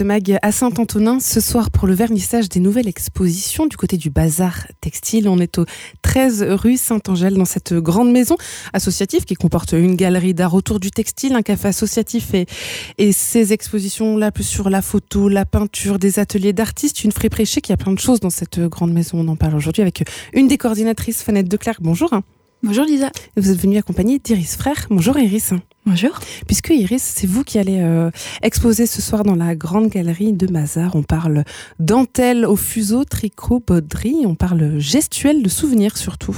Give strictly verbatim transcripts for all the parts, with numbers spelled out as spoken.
Ouest Mag à Saint-Antonin ce soir pour le vernissage des nouvelles expositions du côté du bazar textile. On est au treize rue Saint-Angèle dans cette grande maison associative qui comporte une galerie d'art autour du textile, un café associatif et, et ces expositions-là plus sur la photo, la peinture, des ateliers d'artistes, une friperie chic. Il y a plein de choses dans cette grande maison. On en parle aujourd'hui avec une des coordinatrices, Fanette Declercq. Bonjour. Bonjour Lisa. Vous êtes venue accompagnée d'Iris Frère. Bonjour Iris. Bonjour. Puisque Iris, c'est vous qui allez euh, exposer ce soir dans la grande galerie de Mazars. On parle dentelle au fuseau, tricot, broderie. On parle gestuel de souvenirs surtout.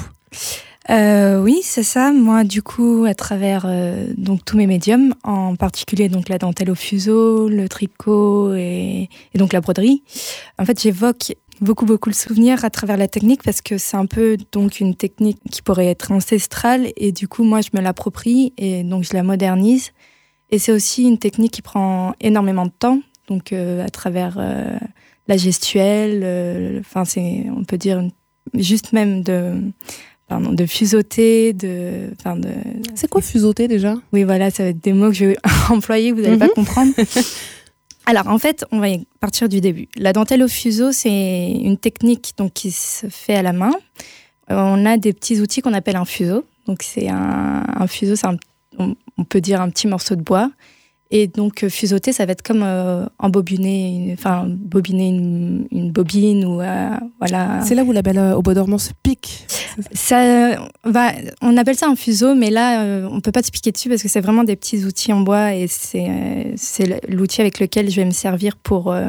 Euh, oui, c'est ça. Moi, du coup, à travers euh, donc tous mes médiums, en particulier donc la dentelle au fuseau, le tricot et, et donc la broderie. En fait, j'évoque beaucoup beaucoup le souvenir à travers la technique parce que c'est un peu donc une technique qui pourrait être ancestrale et du coup moi je me l'approprie et donc je la modernise et c'est aussi une technique qui prend énormément de temps donc euh, à travers euh, la gestuelle enfin euh, c'est on peut dire juste même de pardon, de fuseauter de enfin de c'est quoi fuseauter déjà? Oui voilà, ça va être des mots que je vais employer, vous n'allez mm-hmm. pas comprendre. Alors, en fait, on va partir du début. La dentelle au fuseau, c'est une technique donc, qui se fait à la main. Euh, on a des petits outils qu'on appelle un fuseau. Donc, c'est un, un fuseau, c'est un, on, on peut dire un petit morceau de bois. Et donc, fuseauter, ça va être comme euh, embobiner, une, enfin, bobiner une, une bobine ou euh, voilà. C'est là où la belle euh, au bois dormant se pique. Ça va, on appelle ça un fuseau, mais là, euh, on peut pas te piquer dessus parce que c'est vraiment des petits outils en bois et c'est euh, c'est l'outil avec lequel je vais me servir pour euh,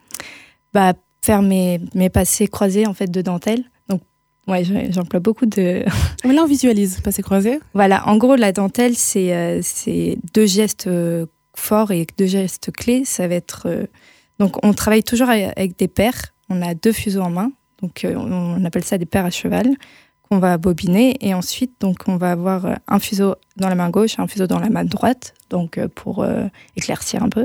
bah, faire mes mes passés croisés en fait de dentelle. Donc ouais, j'emploie beaucoup de. Mais là, on visualise passés croisés. Voilà, en gros, la dentelle, c'est euh, c'est deux gestes euh, forts et deux gestes clés. Ça va être euh, donc on travaille toujours avec des paires. On a deux fuseaux en main, donc euh, on appelle ça des paires à cheval. On va bobiner et ensuite donc on va avoir un fuseau dans la main gauche, un fuseau dans la main droite, donc pour euh, éclaircir un peu.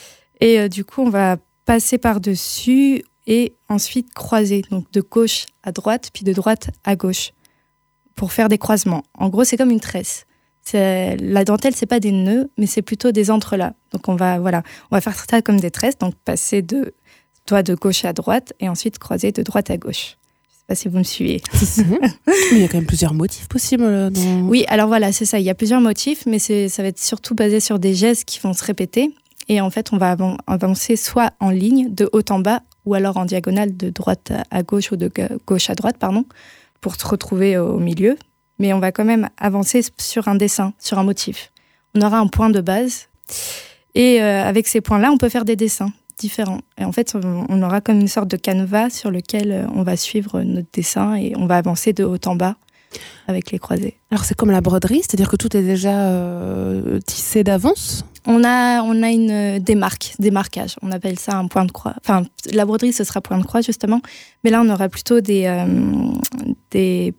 Et euh, du coup on va passer par dessus et ensuite croiser, donc de gauche à droite puis de droite à gauche pour faire des croisements. En gros c'est comme une tresse. C'est, la dentelle c'est pas des nœuds mais c'est plutôt des entrelacs. Donc on va voilà, on va faire ça comme des tresses, donc passer de doigt de gauche à droite et ensuite croiser de droite à gauche. Pas si vous me suivez. Mais il y a quand même plusieurs motifs possibles. Dans... Oui, alors voilà, c'est ça. Il y a plusieurs motifs, mais c'est, ça va être surtout basé sur des gestes qui vont se répéter. Et en fait, on va avancer soit en ligne, de haut en bas, ou alors en diagonale, de droite à gauche ou de gauche à droite, pardon, pour se retrouver au milieu. Mais on va quand même avancer sur un dessin, sur un motif. On aura un point de base. Et euh, avec ces points-là, on peut faire des dessins différents. Et en fait, on aura comme une sorte de canevas sur lequel on va suivre notre dessin et on va avancer de haut en bas avec les croisés. Alors, c'est comme la broderie, c'est-à-dire que tout est déjà euh, tissé d'avance ? On a, on a une démarque, démarquage. On appelle ça un point de croix. Enfin, la broderie, ce sera point de croix, justement. Mais là, on aura plutôt des, euh, des,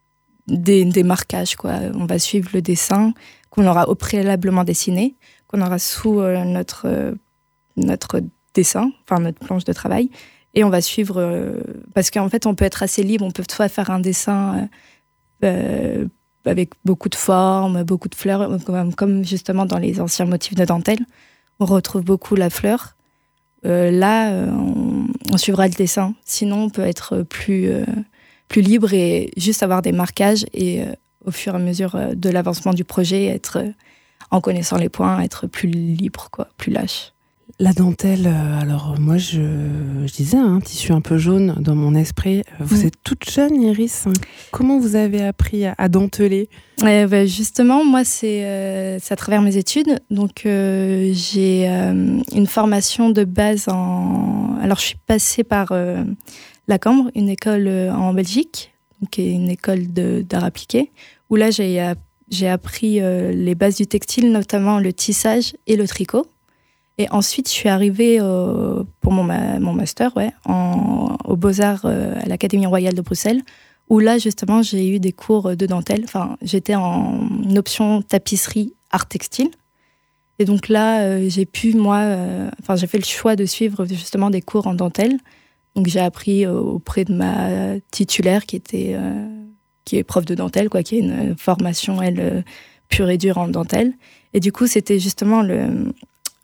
des, des marquages, quoi. On va suivre le dessin qu'on aura au préalablement dessiné, qu'on aura sous euh, notre, euh, notre dessin, enfin notre planche de travail, et on va suivre euh, parce qu'en fait on peut être assez libre, on peut soit faire un dessin euh, euh, avec beaucoup de formes, beaucoup de fleurs, comme, comme justement dans les anciens motifs de dentelle, on retrouve beaucoup la fleur. Euh, là, euh, on, on suivra le dessin. Sinon, on peut être plus euh, plus libre et juste avoir des marquages et euh, au fur et à mesure euh, de l'avancement du projet, être euh, en connaissant les points, être plus libre, quoi, plus lâche. La dentelle, alors moi je, je disais, un hein, tissu un peu jaune dans mon esprit. Vous mmh. êtes toute jeune, Iris. Comment vous avez appris à, à denteler ? euh, bah, Justement, moi c'est, euh, c'est à travers mes études. Donc euh, j'ai euh, une formation de base en... Alors je suis passée par euh, la Cambre, une école en Belgique, donc une école de, d'art appliqué, où là j'ai, j'ai appris euh, les bases du textile, notamment le tissage et le tricot. Et ensuite, je suis arrivée euh, pour mon, ma, mon master ouais, en, aux Beaux-Arts euh, à l'Académie royale de Bruxelles, où là, justement, j'ai eu des cours de dentelle. Enfin, j'étais en option tapisserie art textile. Et donc là, euh, j'ai pu, moi... Euh, enfin, j'ai fait le choix de suivre justement des cours en dentelle. Donc, j'ai appris euh, auprès de ma titulaire qui, était, euh, qui est prof de dentelle, quoi, qui a une formation, elle, euh, pure et dure en dentelle. Et du coup, c'était justement le...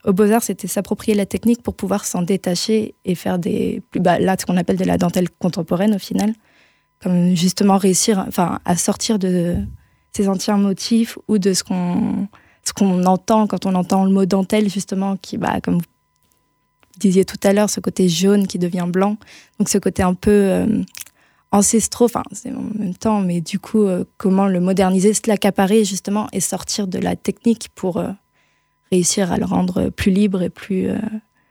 au Beaux-Arts, c'était s'approprier la technique pour pouvoir s'en détacher et faire des, bah, là, ce qu'on appelle de la dentelle contemporaine au final, comme justement réussir, enfin, à sortir de ces anciens motifs ou de ce qu'on, ce qu'on entend quand on entend le mot dentelle, justement, qui, bah, comme vous disiez tout à l'heure, ce côté jaune qui devient blanc, donc ce côté un peu euh, ancestraux, enfin, c'est en même temps, mais du coup, euh, comment le moderniser, se l'accaparer justement et sortir de la technique pour euh, réussir à le rendre plus libre et plus, euh,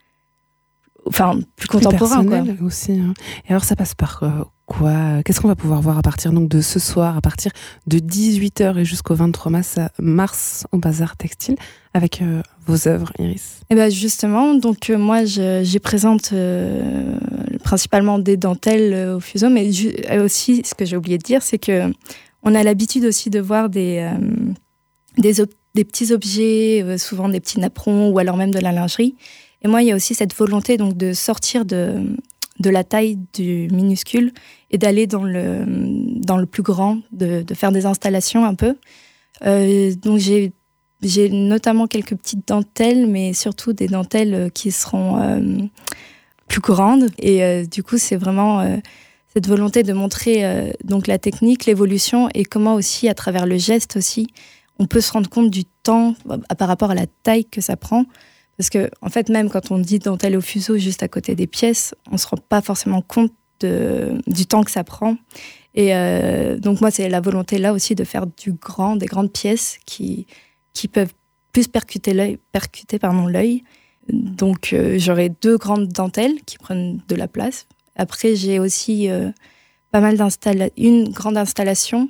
enfin, plus contemporain, plus personnel, quoi. Aussi. Hein. Et alors, ça passe par euh, quoi ? Qu'est-ce qu'on va pouvoir voir à partir donc de ce soir, à partir de dix-huit heures et jusqu'au vingt-trois mars au Bazar Textile, avec euh, vos œuvres, Iris ? Eh ben justement, donc euh, moi, je, j'y présente euh, principalement des dentelles euh, au fuseau, mais ju- aussi, ce que j'ai oublié de dire, c'est que on a l'habitude aussi de voir des euh, des, ob- des petits objets, euh, souvent des petits napperons ou alors même de la lingerie. Et moi, il y a aussi cette volonté donc de sortir de de la taille du minuscule et d'aller dans le dans le plus grand, de, de faire des installations un peu. Euh, donc j'ai J'ai notamment quelques petites dentelles, mais surtout des dentelles qui seront euh, plus grandes. Et euh, du coup, c'est vraiment euh, cette volonté de montrer euh, donc la technique, l'évolution et comment aussi, à travers le geste aussi, on peut se rendre compte du temps euh, par rapport à la taille que ça prend. Parce que, en fait, même quand on dit dentelle au fuseau juste à côté des pièces, on ne se rend pas forcément compte de, du temps que ça prend. Et euh, donc, moi, c'est la volonté là aussi de faire du grand, des grandes pièces qui... qui peuvent plus percuter l'œil, percuter pardon, l'œil. Donc, euh, j'aurai deux grandes dentelles qui prennent de la place. Après, j'ai aussi euh, pas mal d'installations, une grande installation.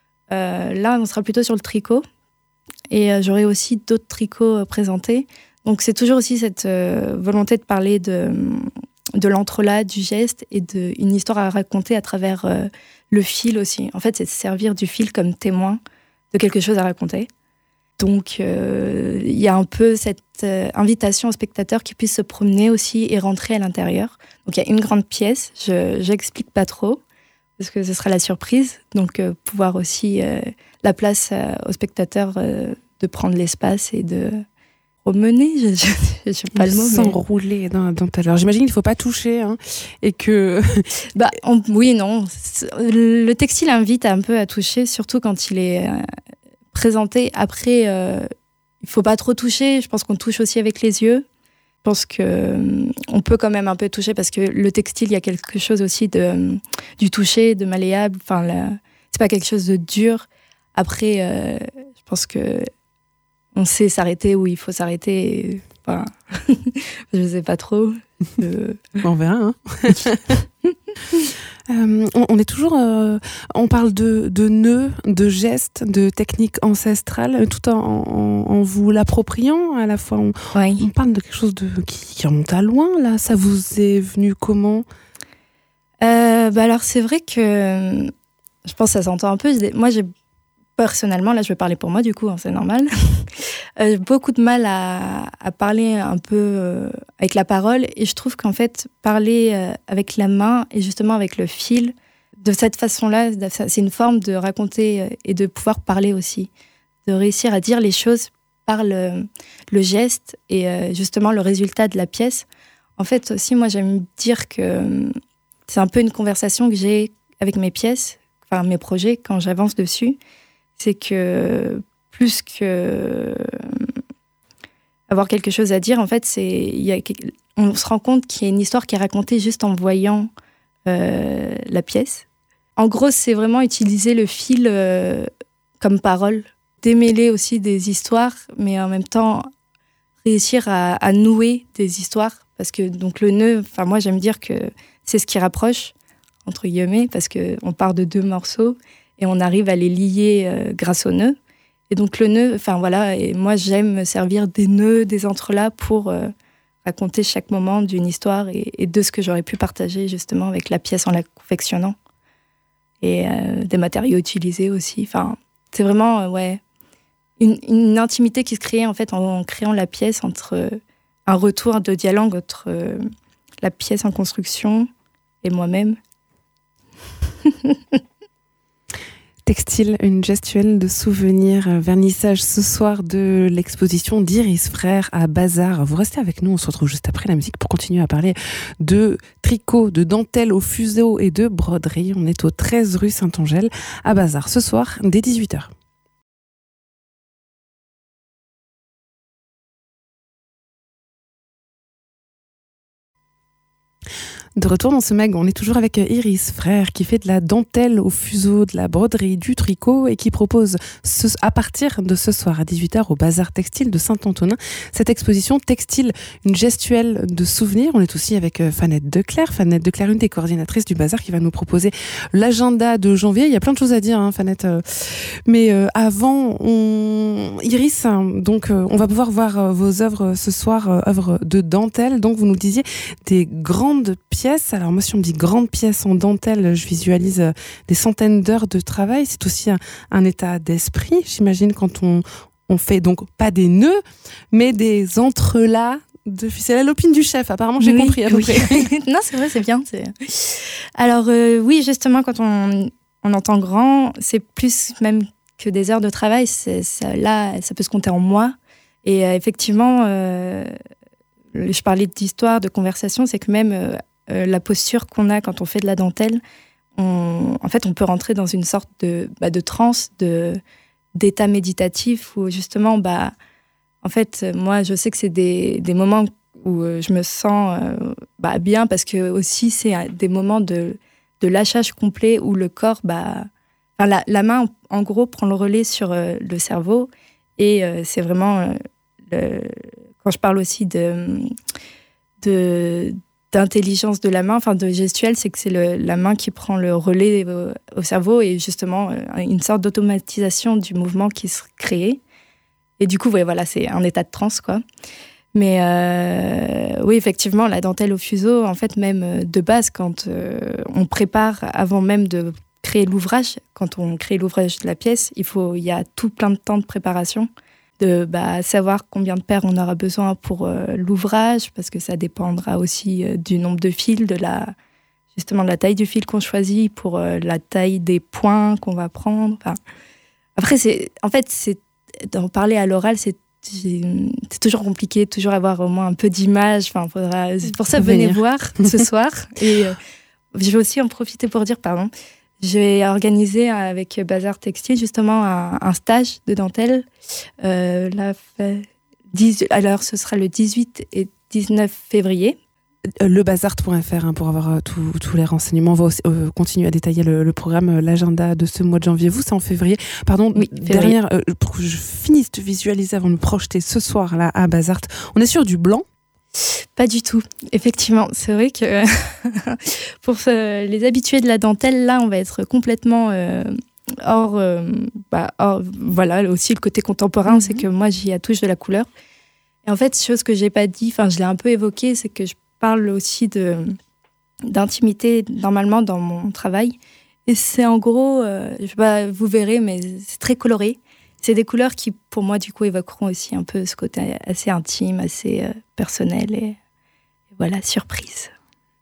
Euh, là, on sera plutôt sur le tricot. Et euh, j'aurai aussi d'autres tricots euh, présentés. Donc, c'est toujours aussi cette euh, volonté de parler de, de l'entrelac, du geste et d'une histoire à raconter à travers euh, le fil aussi. En fait, c'est de servir du fil comme témoin de quelque chose à raconter. Donc, il euh, y a un peu cette euh, invitation aux spectateurs qui puissent se promener aussi et rentrer à l'intérieur. Donc, il y a une grande pièce, je n'explique pas trop, parce que ce sera la surprise. Donc, euh, pouvoir aussi euh, la place euh, aux spectateurs euh, de prendre l'espace et de promener, je ne sais pas le mot. S'enrouler mais... dans, dans ta... Alors, j'imagine qu'il ne faut pas toucher, hein, et que... bah, on, oui, non. Le textile invite un peu à toucher, surtout quand il est... Euh, présenté. Après, euh, il faut pas trop toucher. Je pense qu'on touche aussi avec les yeux. Je pense que euh, on peut quand même un peu toucher parce que le textile, il y a quelque chose aussi de euh, du toucher, de malléable. Enfin, la, c'est pas quelque chose de dur. Après, euh, je pense que on sait s'arrêter où il faut s'arrêter. Et, enfin, je sais pas trop. Euh... On verra. Hein. Euh, on, on est toujours, euh, on parle de, de nœuds, de gestes, de techniques ancestrales, tout en, en, en vous l'appropriant. À la fois, on, oui. on parle de quelque chose de, qui, qui remonte à loin. Là, ça vous est venu comment ? euh, bah alors, c'est vrai que je pense que ça s'entend un peu. Moi, j'ai personnellement, là, je vais parler pour moi, du coup, hein, c'est normal. euh, beaucoup de mal à, à parler un peu euh, avec la parole. Et je trouve qu'en fait, parler euh, avec la main et justement avec le fil, de cette façon-là, c'est une forme de raconter euh, et de pouvoir parler aussi. De réussir à dire les choses par le, le geste et euh, justement le résultat de la pièce. En fait, aussi, moi, j'aime dire que euh, c'est un peu une conversation que j'ai avec mes pièces, enfin mes projets, quand j'avance dessus. C'est que plus que avoir quelque chose à dire, en fait, c'est, y a, on se rend compte qu'il y a une histoire qui est racontée juste en voyant euh, la pièce. En gros, c'est vraiment utiliser le fil euh, comme parole, démêler aussi des histoires, mais en même temps réussir à, à nouer des histoires. Parce que donc, le nœud, enfin, moi, j'aime dire que c'est ce qui rapproche, entre guillemets, parce qu'on part de deux morceaux. Et on arrive à les lier euh, grâce au nœud. Et donc le nœud, enfin voilà, et moi j'aime me servir des nœuds, des entrelacs pour euh, raconter chaque moment d'une histoire et, et de ce que j'aurais pu partager justement avec la pièce en la confectionnant. Et euh, des matériaux utilisés aussi. Enfin, c'est vraiment, euh, ouais, une, une intimité qui se crée en fait en, en créant la pièce entre euh, un retour de dialogue entre euh, la pièce en construction et moi-même. Textile, une gestuelle de souvenirs, vernissage ce soir de l'exposition d'Iris Frères à Bazar. Vous restez avec nous, on se retrouve juste après la musique pour continuer à parler de tricot, de dentelle au fuseau et de broderie. On est au treize rue Saint-Angèle à Bazar ce soir dès dix-huit heures. De retour dans ce mag, on est toujours avec Iris Frères qui fait de la dentelle au fuseau, de la broderie, du tricot et qui propose ce, à partir de ce soir à dix-huit heures au Bazar Textile de Saint-Antonin cette exposition Textile, une gestuelle de souvenirs. On est aussi avec Fanette Declercq, Fanette Declercq, une des coordinatrices du Bazar qui va nous proposer l'agenda de janvier. Il y a plein de choses à dire, hein, Fanette. Mais euh, avant, on... Iris, donc euh, on va pouvoir voir vos œuvres ce soir, euh, œuvres de dentelle. Donc vous nous disiez des grandes pièces. Alors moi, si on me dit grande pièce en dentelle, je visualise des centaines d'heures de travail. C'est aussi un, un état d'esprit, j'imagine, quand on, on fait donc pas des nœuds, mais des entrelacs de ficelle. La l'opine du chef, apparemment, j'ai oui, compris à peu oui. près. Non, c'est vrai, c'est bien. C'est... Alors euh, oui, justement, quand on, on entend grand, c'est plus même que des heures de travail. C'est, ça, là, ça peut se compter en mois. Et euh, effectivement, euh, je parlais d'histoire, de conversation, c'est que même... Euh, Euh, la posture qu'on a quand on fait de la dentelle, on, en fait, on peut rentrer dans une sorte de, bah, de transe, de, d'état méditatif où justement, bah, en fait, moi, je sais que c'est des, des moments où euh, je me sens euh, bah, bien parce que aussi, c'est des moments de, de lâchage complet où le corps, bah, enfin, la, la main, en gros, prend le relais sur euh, le cerveau et euh, c'est vraiment, euh, le, quand je parle aussi de... de d'intelligence de la main, enfin de gestuelle, c'est que c'est le, la main qui prend le relais au, au cerveau et justement euh, une sorte d'automatisation du mouvement qui se crée. Et du coup, ouais, voilà, c'est un état de transe, quoi. Mais euh, oui, effectivement, la dentelle au fuseau, en fait, même de base, quand euh, on prépare, avant même de créer l'ouvrage, quand on crée l'ouvrage de la pièce, il faut, il y a tout plein de temps de préparation. De bah, savoir combien de paires on aura besoin pour euh, l'ouvrage, parce que ça dépendra aussi euh, du nombre de fils, de la, justement de la taille du fil qu'on choisit, pour euh, la taille des points qu'on va prendre. Enfin, après, c'est, en fait, c'est, d'en parler à l'oral, c'est, c'est toujours compliqué, toujours avoir au moins un peu d'image. Enfin, faudra, c'est pour ça, venez voir ce soir. Et euh, je vais aussi en profiter pour dire, pardon, j'ai organisé avec Bazar Textile justement un, un stage de dentelle. Euh, là, dix, alors, ce sera le dix-huit et dix-neuf février. Le bazart point f r hein, pour avoir euh, tous les renseignements. On va aussi, euh, continuer à détailler le, le programme, euh, l'agenda de ce mois de janvier. Vous, c'est en février. Pardon, oui, derrière, euh, pour que je finisse de visualiser avant de me projeter ce soir là à Bazart, on est sur du blanc? Pas du tout. Effectivement, c'est vrai que pour ce, les habitués de la dentelle, là, on va être complètement euh, hors, euh, bah, hors... Voilà, aussi le côté contemporain, mm-hmm. c'est que moi, j'y attouche de la couleur. Et en fait, chose que j'ai pas dit, enfin, je l'ai un peu évoqué, c'est que je parle aussi de, d'intimité, normalement, dans mon travail. Et c'est en gros, euh, je sais pas, vous verrez, mais c'est très coloré. C'est des couleurs qui, pour moi, du coup, évoqueront aussi un peu ce côté assez intime, assez euh, personnel et, et voilà, surprise.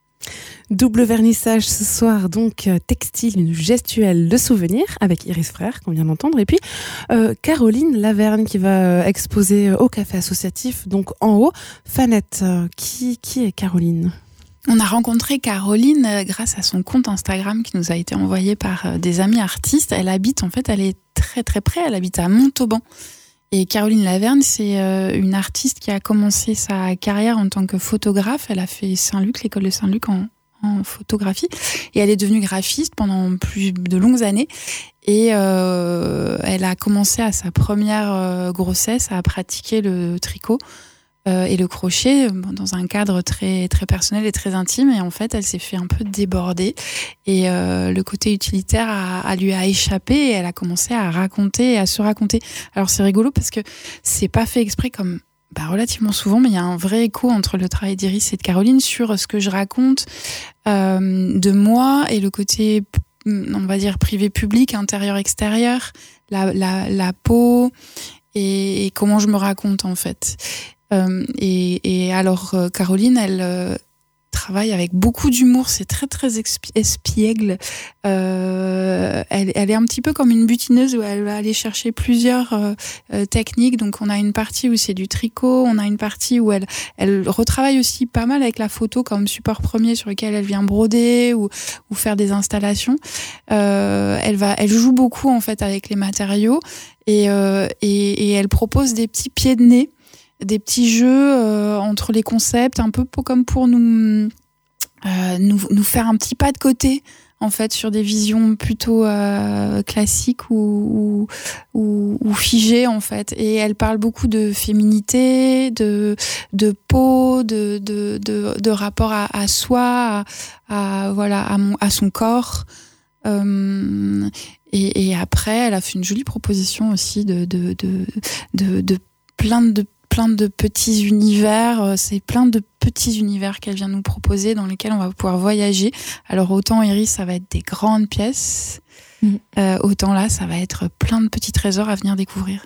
Double vernissage ce soir, donc textile, une gestuelle de souvenirs avec Iris Frères, qu'on vient d'entendre. Et puis euh, Caroline Laverne qui va exposer au Café Associatif, donc en haut. Fanette, qui, qui est Caroline ? On a rencontré Caroline grâce à son compte Instagram qui nous a été envoyé par des amis artistes. Elle habite, en fait, elle est très très près, elle habite à Montauban. Et Caroline Laverne, c'est une artiste qui a commencé sa carrière en tant que photographe. Elle a fait Saint-Luc, l'école de Saint-Luc en, en photographie. Et elle est devenue graphiste pendant plus de longues années. Et euh, elle a commencé à sa première grossesse à pratiquer le tricot euh, et le crochet dans un cadre très très personnel et très intime. Et en fait, elle s'est fait un peu déborder et euh, le côté utilitaire a, a lui a échappé et elle a commencé à raconter et à se raconter. Alors c'est rigolo parce que c'est pas fait exprès comme bah, relativement souvent, mais il y a un vrai écho entre le travail d'Iris et de Caroline sur ce que je raconte euh, de moi et le côté, on va dire, privé-public, intérieur-extérieur, la, la, la peau et, et comment je me raconte en fait. Euh, et, et alors, euh, Caroline, elle euh, travaille avec beaucoup d'humour, c'est très très expi- espiègle. Euh, elle, elle est un petit peu comme une butineuse où elle va aller chercher plusieurs euh, euh, techniques. Donc on a une partie où c'est du tricot, on a une partie où elle, elle retravaille aussi pas mal avec la photo comme support premier sur lequel elle vient broder ou, ou faire des installations. Euh, elle va, elle joue beaucoup en fait avec les matériaux et, euh, et, et elle propose des petits pieds de nez, des petits jeux euh, entre les concepts, un peu comme pour nous, euh, nous nous faire un petit pas de côté en fait sur des visions plutôt euh, classiques ou, ou, ou, ou figées en fait. Et elle parle beaucoup de féminité, de de peau, de de de, de rapport à, à soi, à, à voilà à, mon, à son corps. Euh, et, et après, elle a fait une jolie proposition aussi de de de de, de plein de plein de petits univers, c'est plein de petits univers qu'elle vient nous proposer dans lesquels on va pouvoir voyager. Alors autant Iris, ça va être des grandes pièces, mmh. euh, autant là, ça va être plein de petits trésors à venir découvrir.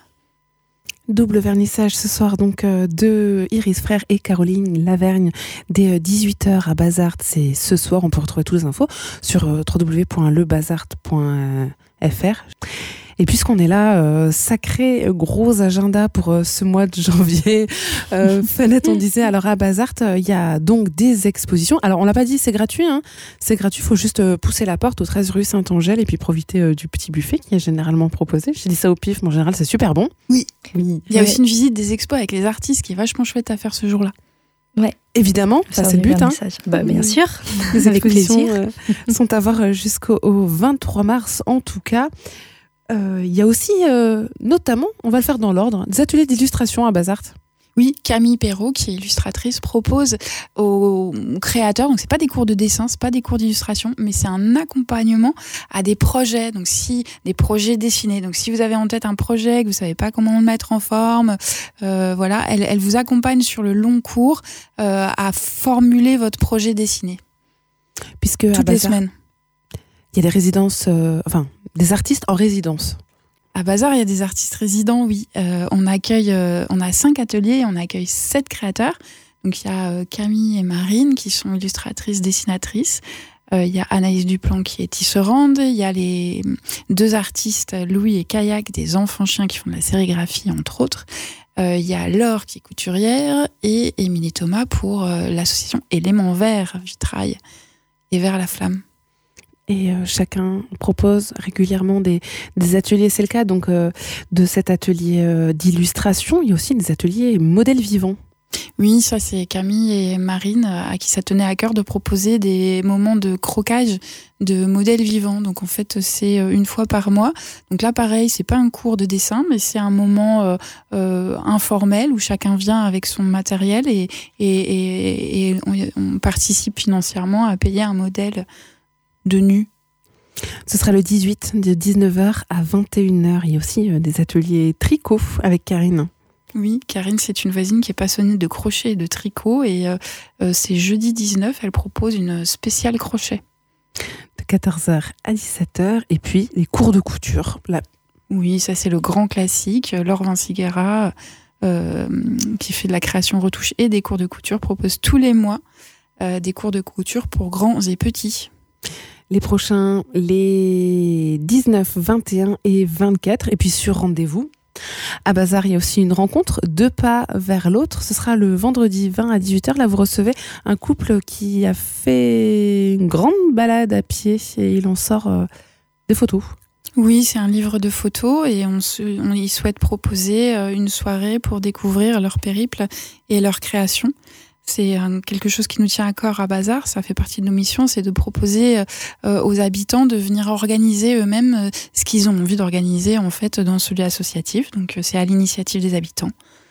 Double vernissage ce soir donc euh, de Iris Frère et Caroline Lavergne dès dix-huit heures à Bazart. C'est ce soir, on peut retrouver toutes les infos sur euh, w w w point le bazart point f r. Et puisqu'on est là, euh, sacré gros agenda pour euh, ce mois de janvier. Euh, Fanette, on disait, alors à Bazart, il euh, y a donc des expositions. Alors on l'a pas dit, c'est gratuit, hein. C'est gratuit, il faut juste euh, pousser la porte au treize rue Saint-Angèle et puis profiter euh, du petit buffet qui est généralement proposé. J'ai dit ça au pif, mais en général c'est super bon. Oui, oui. Il y a ouais. aussi une visite des expos avec les artistes qui est vachement chouette à faire ce jour-là. Ouais. Évidemment, ça, ça c'est le but. Hein. Bah, bien sûr, les expositions euh, sont à voir jusqu'au vingt-trois mars en tout cas. Il euh, y a aussi, euh, notamment, on va le faire dans l'ordre, des ateliers d'illustration à Bazart. Oui, Camille Perrault, qui est illustratrice, propose aux créateurs, donc c'est pas des cours de dessin, c'est pas des cours d'illustration, mais c'est un accompagnement à des projets, donc si des projets dessinés. Donc si vous avez en tête un projet que vous savez pas comment le mettre en forme, euh, voilà, elle, elle vous accompagne sur le long cours euh, à formuler votre projet dessiné. Puisque toutes les semaines. Il y a des résidences, euh, enfin des artistes en résidence. À Bazart, il y a des artistes résidents, oui. Euh, on accueille, euh, on a cinq ateliers et on accueille sept créateurs. Donc il y a euh, Camille et Marine qui sont illustratrices, dessinatrices. Euh, il y a Anaïs Duplan qui est tisserande. Il y a les deux artistes, Louis et Kayak, des enfants chiens qui font de la sérigraphie, entre autres. Euh, il y a Laure qui est couturière et Émilie Thomas pour euh, l'association Éléments Verts, Vitrail et Vers la Flamme. Et euh, chacun propose régulièrement des, des ateliers. C'est le cas donc euh, de cet atelier euh, d'illustration. Il y a aussi des ateliers modèles vivants. Oui, ça c'est Camille et Marine à qui ça tenait à cœur de proposer des moments de croquage de modèles vivants. Donc en fait c'est une fois par mois. Donc là pareil, c'est pas un cours de dessin, mais c'est un moment euh, euh, informel où chacun vient avec son matériel et, et, et, et on, on participe financièrement à payer un modèle de nu. Ce sera le dix-huit de dix-neuf heures à vingt et une heures. Il y a aussi euh, des ateliers tricot avec Karine. Oui, Karine, c'est une voisine qui est passionnée de crochet et de tricot et euh, euh, c'est jeudi dix-neuf, elle propose une spéciale crochet. De quatorze heures à dix-sept heures et puis les cours de couture. Là. Oui, ça c'est le grand classique. Laure Vinciguerra, euh, qui fait de la création retouche et des cours de couture, propose tous les mois euh, des cours de couture pour grands et petits. Les prochains, les dix-neuf, vingt et un et vingt-quatre. Et puis sur rendez-vous, à Bazart, il y a aussi une rencontre, deux pas vers l'autre. Ce sera le vendredi vingt à dix-huit heures. Là, vous recevez un couple qui a fait une grande balade à pied et il en sort euh, des photos. Oui, c'est un livre de photos et on, se, on y souhaite proposer une soirée pour découvrir leur périple et leur création. C'est quelque chose qui nous tient à cœur à Bazart, ça fait partie de nos missions, c'est de proposer euh, aux habitants de venir organiser eux-mêmes euh, ce qu'ils ont envie d'organiser en fait dans ce lieu associatif. Donc c'est à l'initiative des habitants.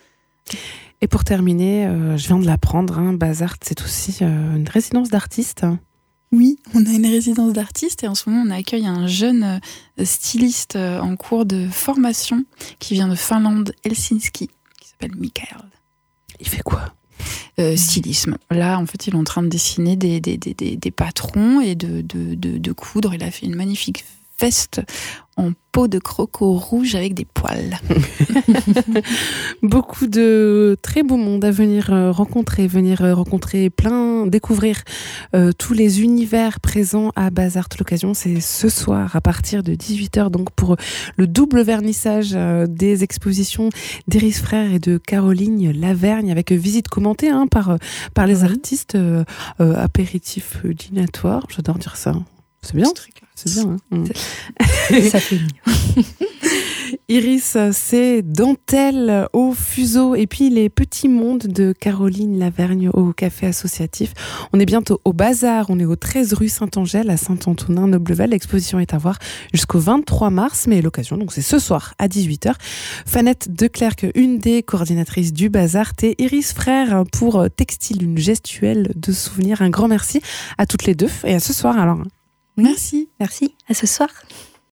Et pour terminer, euh, je viens de l'apprendre, hein, Bazart, c'est aussi euh, une résidence d'artistes. Oui, on a une résidence d'artistes et en ce moment on accueille un jeune styliste en cours de formation qui vient de Finlande, Helsinki, qui s'appelle Mikael. Il fait quoi ? Euh, stylisme. Là, en fait, il est en train de dessiner des, des, des, des patrons et de, de, de, de coudre. Il a fait une magnifique veste en peau de croco rouge avec des poils. Beaucoup de très beau monde à venir rencontrer, venir rencontrer plein, découvrir euh, tous les univers présents à Bazart. L'occasion, c'est ce soir à partir de dix-huit heures, donc pour le double vernissage euh, des expositions d'Iris Frères et de Caroline Lavergne, avec visite commentée hein, par, par les artistes, euh, euh, apéritif dînatoire. J'adore dire ça. C'est bien, c'est bien. Hein c'est... Ça fait mieux. Iris, c'est dentelle au fuseau et puis les petits mondes de Caroline Lavergne au café associatif. On est bientôt au Bazar, on est au treize rue Saint-Angèle à Saint-Antonin-Noblevel. L'exposition est à voir jusqu'au vingt-trois mars, mais l'occasion, donc c'est ce soir à dix-huit heures. Fanette Declercq, une des coordinatrices du Bazar, et Iris Frères pour Textile, une gestuelle de souvenir. Un grand merci à toutes les deux et à ce soir alors. Merci. Merci. À ce soir.